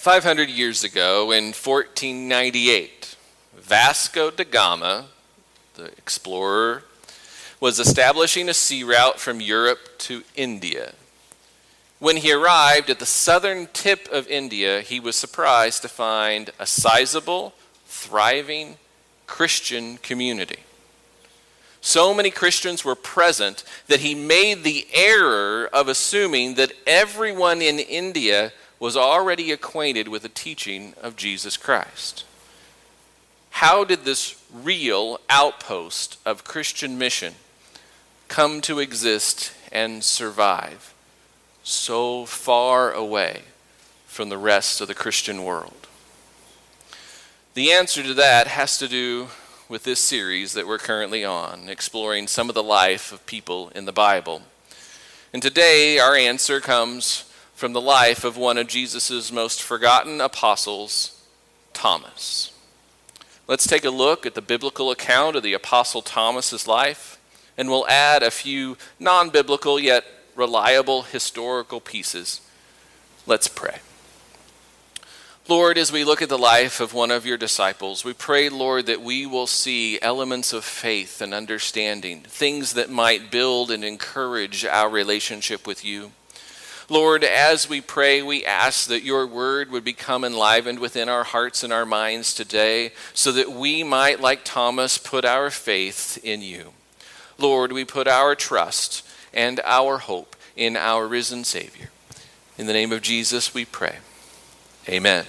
500 years ago, in 1498, Vasco da Gama, the explorer, was establishing a sea route from Europe to India. When he arrived at the southern tip of India, he was surprised to find a sizable, thriving Christian community. So many Christians were present that he made the error of assuming that everyone in India was already acquainted with the teaching of Jesus Christ. How did this real outpost of Christian mission come to exist and survive so far away from the rest of the Christian world? The answer to that has to do with this series that we're currently on, exploring some of the life of people in the Bible. And today our answer comes from the life of one of Jesus' most forgotten apostles, Thomas. Let's take a look at the biblical account of the Apostle Thomas's life, and we'll add a few non-biblical yet reliable historical pieces. Let's pray. Lord, as we look at the life of one of your disciples, we pray, Lord, that we will see elements of faith and understanding, things that might build and encourage our relationship with you. Lord, as we pray, we ask that your word would become enlivened within our hearts and our minds today so that we might, like Thomas, put our faith in you. Lord, we put our trust and our hope in our risen Savior. In the name of Jesus we pray. Amen.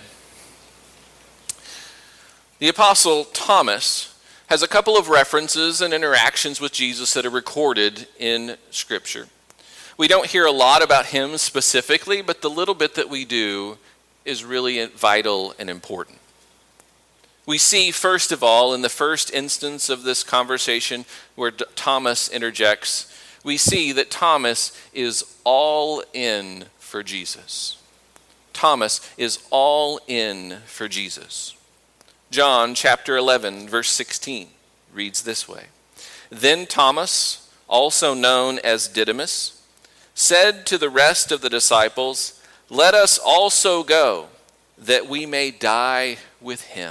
The Apostle Thomas has a couple of references and interactions with Jesus that are recorded in Scripture. We don't hear a lot about him specifically, but the little bit that we do is really vital and important. We see, first of all, in the first instance of this conversation where Thomas interjects, we see that Thomas is all in for Jesus. Thomas is all in for Jesus. John chapter 11, verse 16 reads this way. Then Thomas, also known as Didymus, said to the rest of the disciples, "Let us also go, that we may die with him."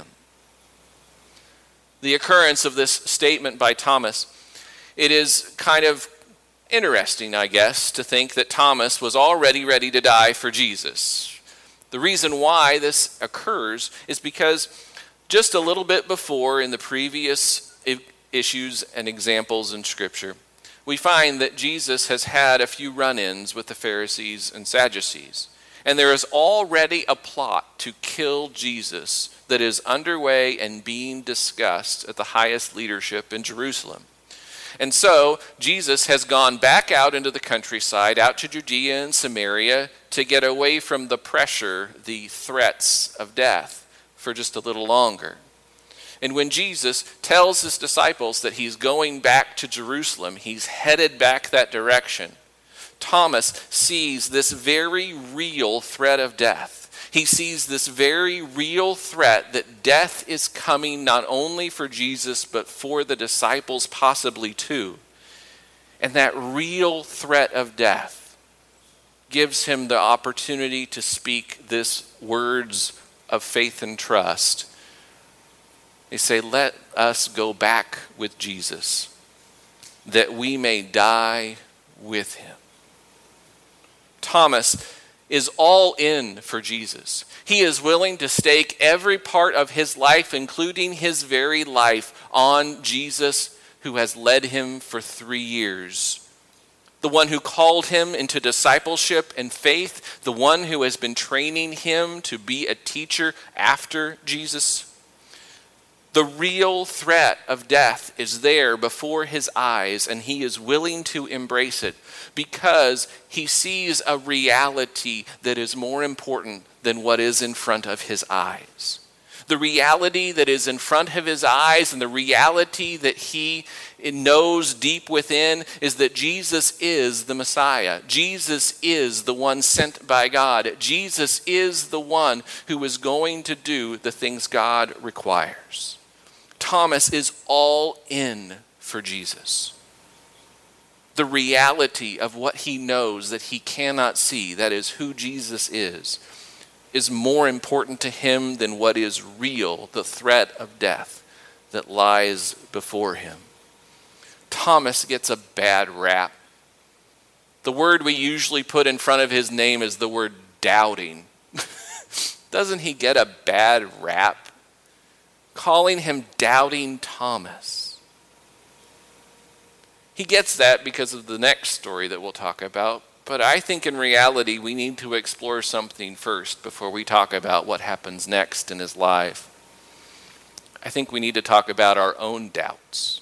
The occurrence of this statement by Thomas, it is kind of interesting, I guess, to think that Thomas was already ready to die for Jesus. The reason why this occurs is because just a little bit before, in the previous issues and examples in Scripture, we find that Jesus has had a few run-ins with the Pharisees and Sadducees. And there is already a plot to kill Jesus that is underway and being discussed at the highest leadership in Jerusalem. And so Jesus has gone back out into the countryside, out to Judea and Samaria, to get away from the pressure, the threats of death for just a little longer. And when Jesus tells his disciples that he's going back to Jerusalem, he's headed back that direction, Thomas sees this very real threat of death. He sees this very real threat that death is coming not only for Jesus, but for the disciples possibly too. And that real threat of death gives him the opportunity to speak these words of faith and trust. They say, "Let us go back with Jesus, that we may die with him." Thomas is all in for Jesus. He is willing to stake every part of his life, including his very life, on Jesus, who has led him for 3 years. The one who called him into discipleship and faith, the one who has been training him to be a teacher after Jesus. The real threat of death is there before his eyes, and he is willing to embrace it because he sees a reality that is more important than what is in front of his eyes. The reality that is in front of his eyes and the reality that he knows deep within is that Jesus is the Messiah. Jesus is the one sent by God. Jesus is the one who is going to do the things God requires. Thomas is all in for Jesus. The reality of what he knows that he cannot see, that is who Jesus is is more important to him than what is real, the threat of death that lies before him. Thomas gets a bad rap. The word we usually put in front of his name is the word doubting. Doesn't he get a bad rap? Calling him Doubting Thomas. He gets that because of the next story that we'll talk about, but I think in reality we need to explore something first before we talk about what happens next in his life. I think we need to talk about our own doubts.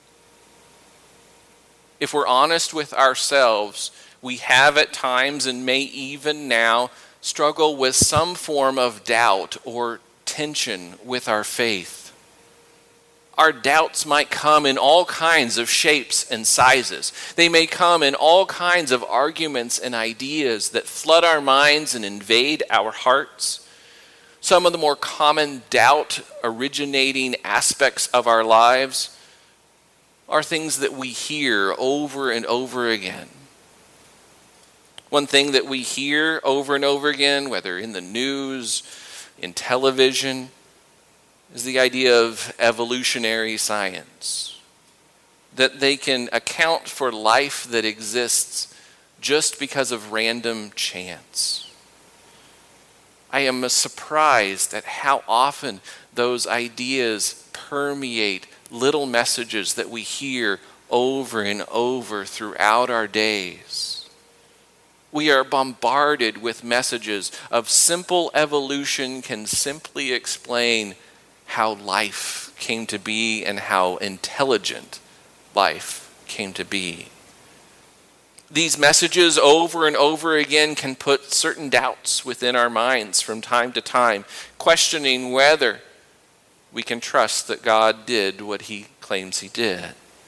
If we're honest with ourselves, we have at times and may even now struggle with some form of doubt or tension with our faith. Our doubts might come in all kinds of shapes and sizes. They may come in all kinds of arguments and ideas that flood our minds and invade our hearts. Some of the more common doubt originating aspects of our lives are things that we hear over and over again. One thing that we hear over and over again, whether in the news, in television, is the idea of evolutionary science. That they can account for life that exists just because of random chance. I am surprised at how often those ideas permeate little messages that we hear over and over throughout our days. We are bombarded with messages of simple evolution can simply explain how life came to be and how intelligent life came to be. These messages over and over again can put certain doubts within our minds from time to time, questioning whether we can trust that God did what he claims he did.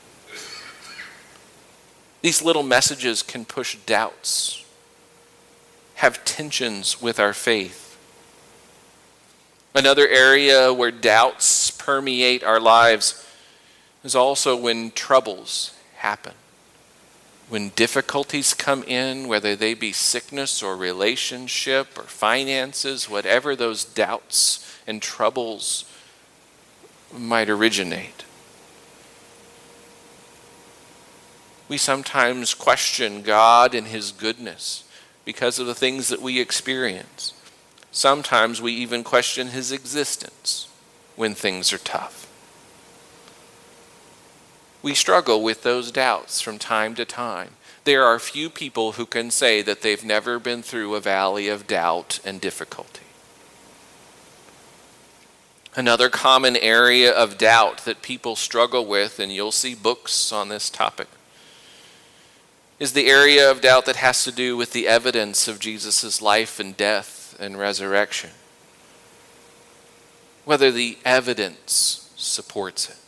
These little messages can push doubts, have tensions with our faith. Another area where doubts permeate our lives is also when troubles happen. When difficulties come in, whether they be sickness or relationship or finances, whatever those doubts and troubles might originate. We sometimes question God and his goodness because of the things that we experience. Sometimes we even question his existence when things are tough. We struggle with those doubts from time to time. There are few people who can say that they've never been through a valley of doubt and difficulty. Another common area of doubt that people struggle with, and you'll see books on this topic, is the area of doubt that has to do with the evidence of Jesus' life and death and resurrection. Whether the evidence supports it.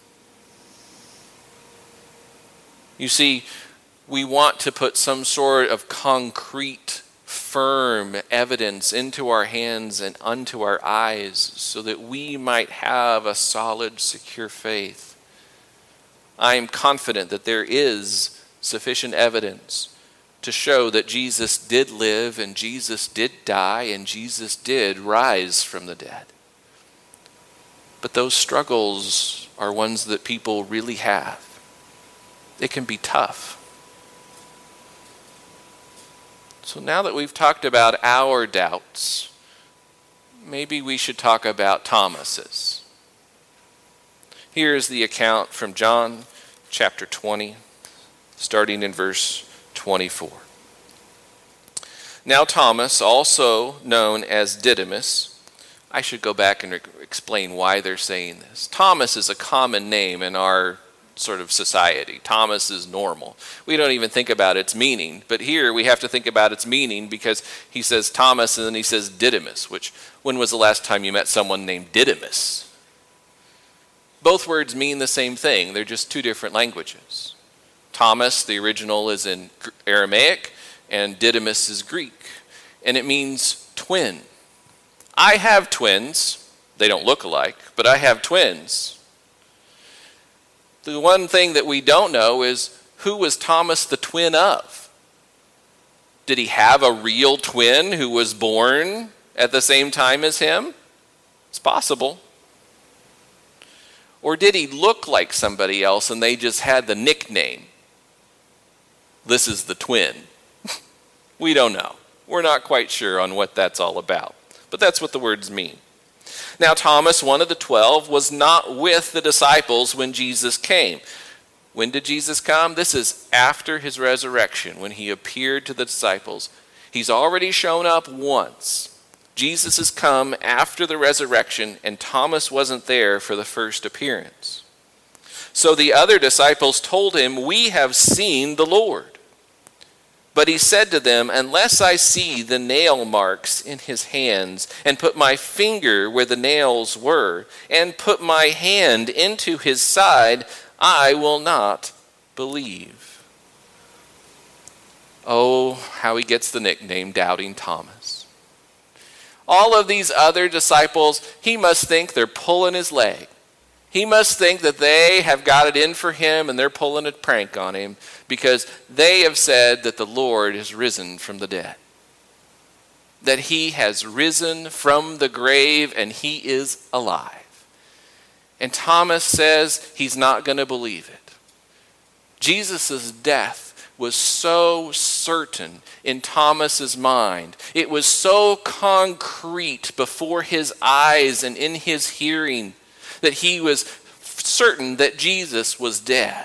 You see, we want to put some sort of concrete, firm evidence into our hands and unto our eyes so that we might have a solid, secure faith. I am confident that there is sufficient evidence to show that Jesus did live and Jesus did die and Jesus did rise from the dead. But those struggles are ones that people really have. They can be tough. So now that we've talked about our doubts, maybe we should talk about Thomas's. Here's the account from John chapter 20, starting in verse 24. Now Thomas, also known as Didymus, I should go back and explain why they're saying this. Thomas is a common name in our sort of society. Thomas is normal. We don't even think about its meaning, but here we have to think about its meaning because he says Thomas and then he says Didymus, which when was the last time you met someone named Didymus? Both words mean the same thing. They're just two different languages. Thomas, the original, is in Aramaic, and Didymus is Greek, and it means twin. I have twins. They don't look alike, but I have twins. The one thing that we don't know is who was Thomas the twin of? Did he have a real twin who was born at the same time as him? It's possible. Or did he look like somebody else and they just had the nickname? This is the twin. We don't know. We're not quite sure on what that's all about. But that's what the words mean. Now Thomas, one of the 12, was not with the disciples when Jesus came. When did Jesus come? This is after his resurrection, when he appeared to the disciples. He's already shown up once. Jesus has come after the resurrection, and Thomas wasn't there for the first appearance. So the other disciples told him, "We have seen the Lord." But he said to them, "Unless I see the nail marks in his hands, and put my finger where the nails were, and put my hand into his side, I will not believe." Oh, how he gets the nickname Doubting Thomas. All of these other disciples, he must think they're pulling his leg. He must think that they have got it in for him and they're pulling a prank on him because they have said that the Lord is risen from the dead. That he has risen from the grave and he is alive. And Thomas says he's not going to believe it. Jesus' death was so certain in Thomas's mind. It was so concrete before his eyes and in his hearing that he was certain that Jesus was dead.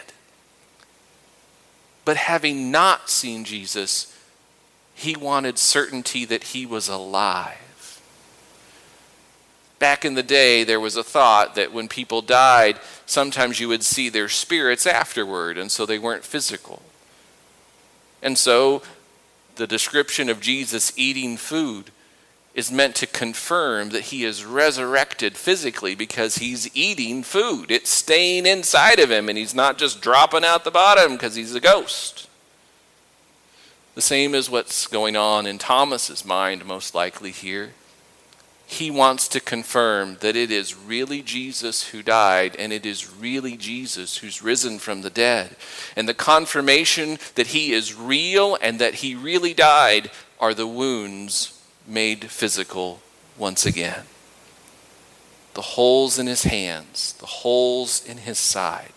But having not seen Jesus, he wanted certainty that he was alive. Back in the day, there was a thought that when people died, sometimes you would see their spirits afterward, and so they weren't physical. And so the description of Jesus eating food is meant to confirm that he is resurrected physically because he's eating food. It's staying inside of him and he's not just dropping out the bottom because he's a ghost. The same is what's going on in Thomas's mind most likely here. He wants to confirm that it is really Jesus who died and it is really Jesus who's risen from the dead. And the confirmation that he is real and that he really died are the wounds made physical once again. The holes in his hands, the holes in his side.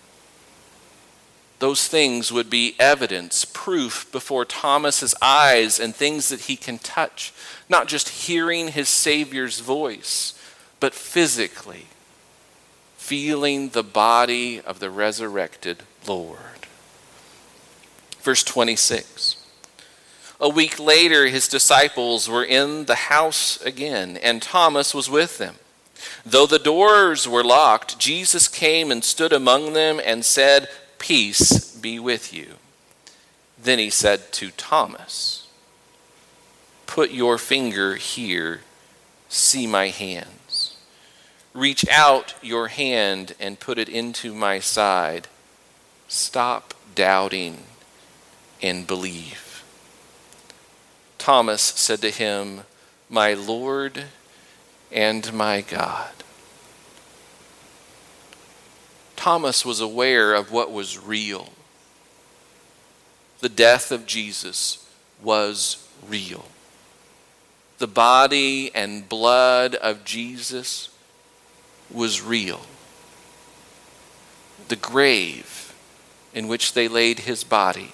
Those things would be evidence, proof before Thomas's eyes and things that he can touch. Not just hearing his Savior's voice, but physically feeling the body of the resurrected Lord. Verse 26. A week later, his disciples were in the house again, and Thomas was with them. Though the doors were locked, Jesus came and stood among them and said, "Peace be with you." Then he said to Thomas, "Put your finger here, see my hands. Reach out your hand and put it into my side. Stop doubting and believe." Thomas said to him, "My Lord and my God." Thomas was aware of what was real. The death of Jesus was real. The body and blood of Jesus was real. The grave in which they laid his body,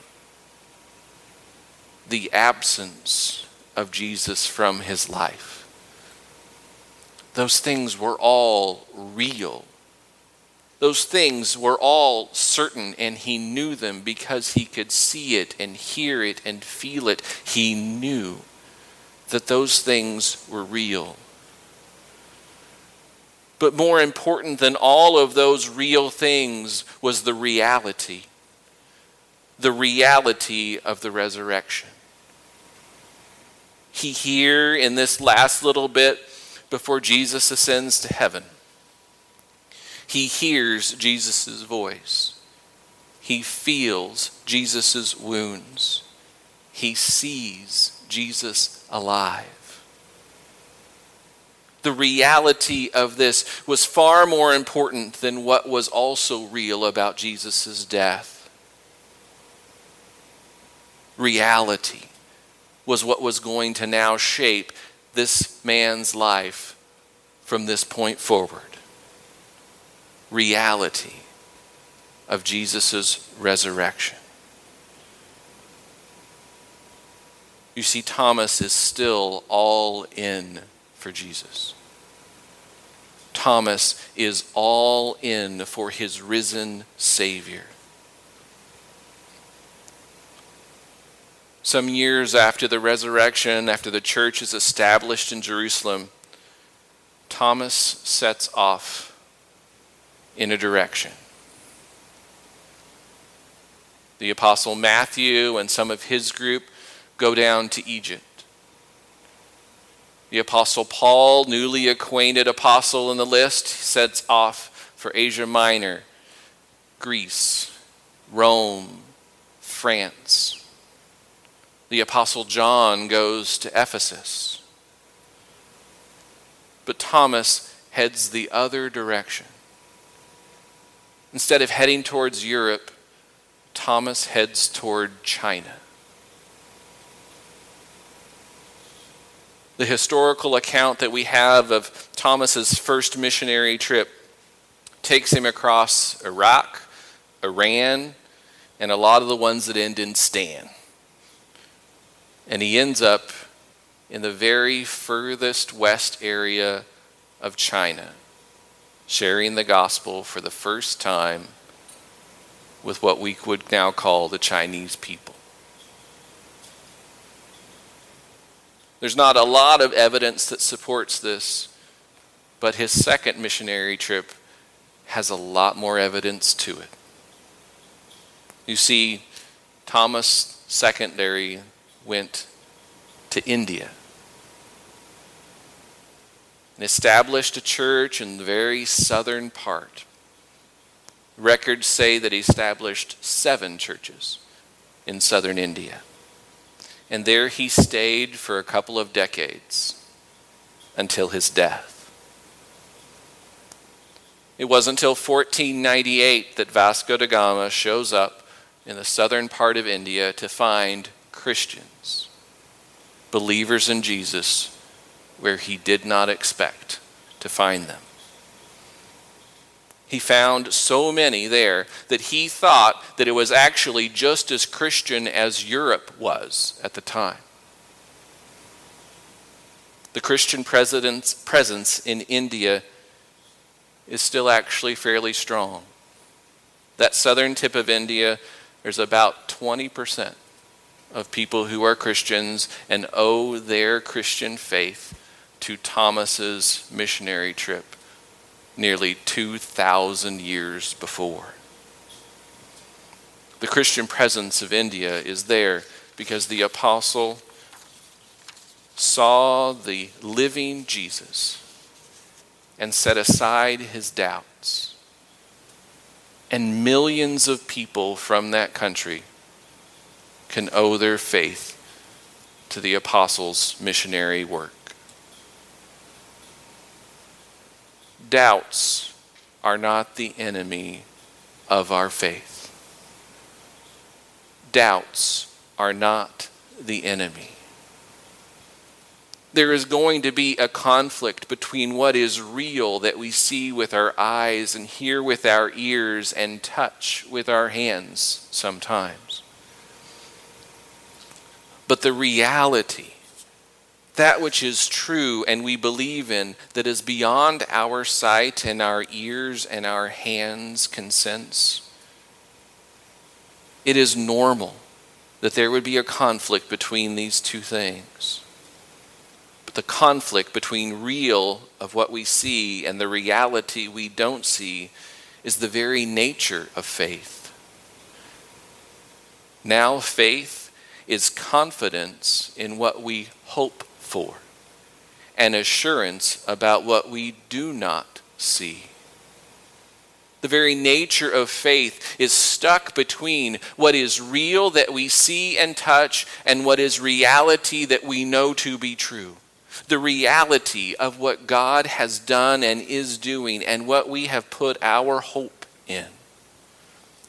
the absence of Jesus from his life, those things were all real. Those things were all certain, and he knew them because he could see it and hear it and feel it. He knew that those things were real. But more important than all of those real things was the reality of the resurrection. Here in this last little bit before Jesus ascends to heaven, he hears Jesus' voice. He feels Jesus' wounds. He sees Jesus alive. The reality of this was far more important than what was also real about Jesus' death. Reality was what was going to now shape this man's life from this point forward. Reality of Jesus' resurrection. You see, Thomas is still all in for Jesus. Thomas is all in for his risen Savior. Some years after the resurrection, after the church is established in Jerusalem, Thomas sets off in a direction. The Apostle Matthew and some of his group go down to Egypt. The Apostle Paul, newly acquainted apostle in the list, sets off for Asia Minor, Greece, Rome, France. The Apostle John goes to Ephesus. But Thomas heads the other direction. Instead of heading towards Europe, Thomas heads toward China. The historical account that we have of Thomas's first missionary trip takes him across Iraq, Iran, and a lot of the ones that end in Stan. And he ends up in the very furthest west area of China, sharing the gospel for the first time with what we would now call the Chinese people. There's not a lot of evidence that supports this, but his second missionary trip has a lot more evidence to it. You see, Thomas secondary went to India and established a church in the very southern part. Records say that he established 7 churches in southern India. And there he stayed for a couple of decades until his death. It wasn't until 1498 that Vasco da Gama shows up in the southern part of India to find Christians, believers in Jesus, where he did not expect to find them. He found so many there that he thought that it was actually just as Christian as Europe was at the time. The Christian presence in India is still actually fairly strong. That southern tip of India, there's about 20% of people who are Christians and owe their Christian faith to Thomas's missionary trip nearly 2,000 years before. The Christian presence of India is there because the apostle saw the living Jesus and set aside his doubts. And millions of people from that country can owe their faith to the apostles' missionary work. Doubts are not the enemy of our faith. Doubts are not the enemy. There is going to be a conflict between what is real that we see with our eyes and hear with our ears and touch with our hands sometimes. But the reality, that which is true and we believe in, that is beyond our sight and our ears and our hands can sense, it is normal that there would be a conflict between these two things. But the conflict between real of what we see and the reality we don't see is the very nature of faith. Now faith is confidence in what we hope for, and assurance about what we do not see. The very nature of faith is stuck between what is real that we see and touch and what is reality that we know to be true. The reality of what God has done and is doing and what we have put our hope in.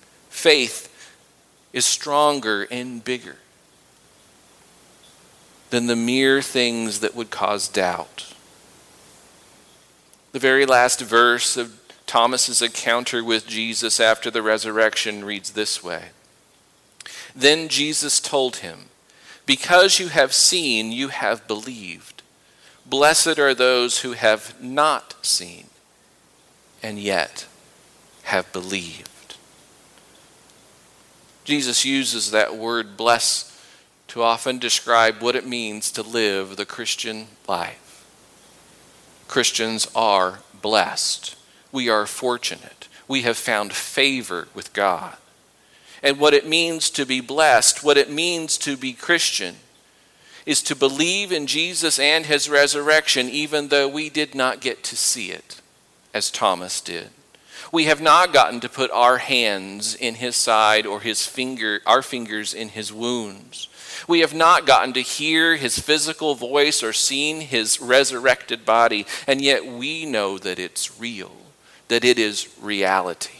Faith is stronger and bigger. than the mere things that would cause doubt. The very last verse of Thomas's encounter with Jesus after the resurrection reads this way. Then Jesus told him, "Because you have seen, you have believed. Blessed are those who have not seen and yet have believed." Jesus uses that word bless to often describe what it means to live the Christian life. Christians are blessed. We are fortunate. We have found favor with God. And what it means to be blessed, what it means to be Christian, is to believe in Jesus and his resurrection even though we did not get to see it, as Thomas did. We have not gotten to put our hands in his side or our fingers in his wounds. We have not gotten to hear his physical voice or seen his resurrected body, and yet we know that it's real, that it is reality.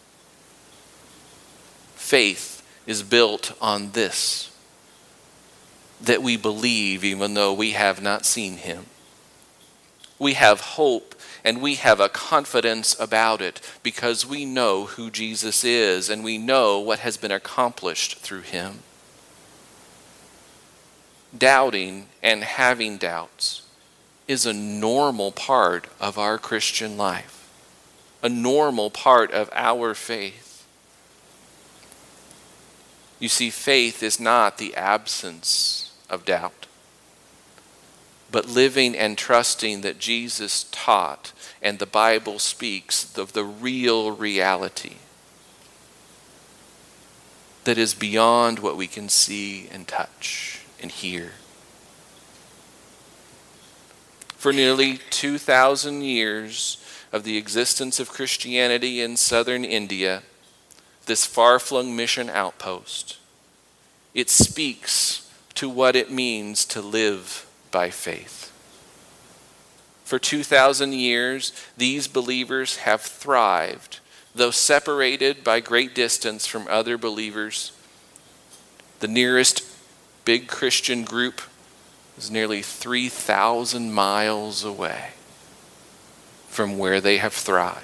Faith is built on this, that we believe even though we have not seen him. We have hope and we have a confidence about it because we know who Jesus is and we know what has been accomplished through him. Doubting and having doubts is a normal part of our Christian life, a normal part of our faith. You see, faith is not the absence of doubt, but living and trusting that Jesus taught and the Bible speaks of the real reality that is beyond what we can see and touch and hear. For nearly 2,000 years of the existence of Christianity in southern India, this far-flung mission outpost, it speaks to what it means to live by faith. For 2,000 years, these believers have thrived, though separated by great distance from other believers. The nearest big Christian group is nearly 3,000 miles away from where they have thrived.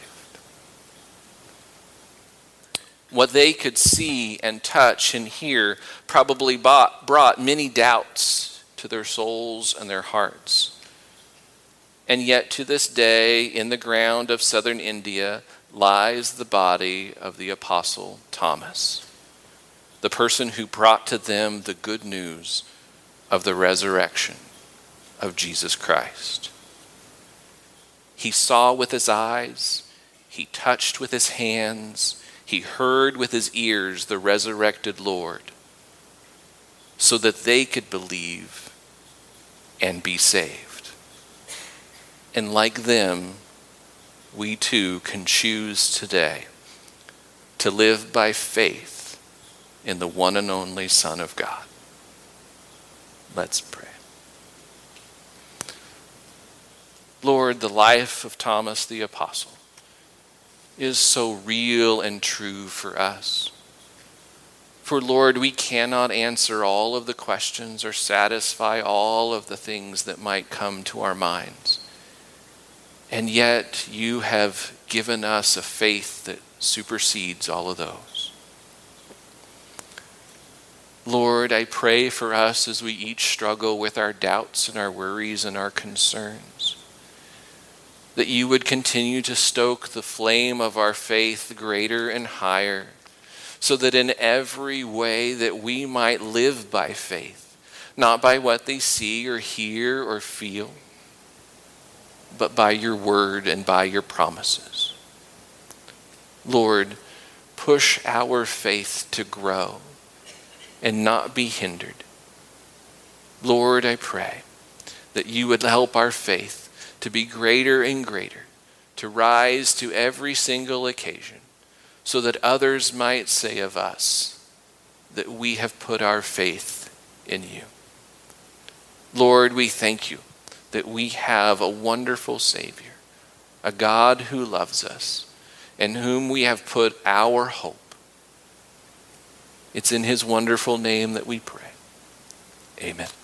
What they could see and touch and hear probably brought many doubts to their souls and their hearts. And yet to this day, in the ground of southern India, lies the body of the Apostle Thomas, the person who brought to them the good news of the resurrection of Jesus Christ. He saw with his eyes, he touched with his hands, he heard with his ears the resurrected Lord, so that they could believe and be saved. And like them, we too can choose today to live by faith in the one and only Son of God. Let's pray. Lord, the life of Thomas the Apostle is so real and true for us. For Lord, we cannot answer all of the questions or satisfy all of the things that might come to our minds. And yet you have given us a faith that supersedes all of those. Lord, I pray for us as we each struggle with our doubts and our worries and our concerns, that you would continue to stoke the flame of our faith greater and higher, so that in every way that we might live by faith, not by what they see or hear or feel, but by your word and by your promises. Lord, push our faith to grow and not be hindered. Lord, I pray that you would help our faith to be greater and greater, to rise to every single occasion, so that others might say of us that we have put our faith in you. Lord, we thank you that we have a wonderful Savior, a God who loves us, in whom we have put our hope. It's in his wonderful name that we pray. Amen.